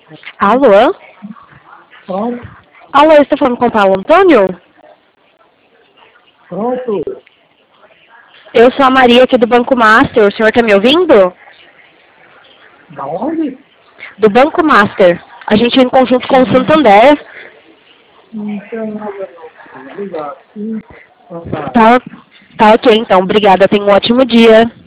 Alô? Pronto? Alô, eu estou falando com o Paulo Antônio? Pronto? Eu sou a Maria aqui do Banco Master. O senhor está me ouvindo? Da onde? Do Banco Master. A gente é em conjunto com o Santander. Não tem nada não. Obrigado. Sim. Então tá. Tá ok, então. Obrigada. Tenha um ótimo dia.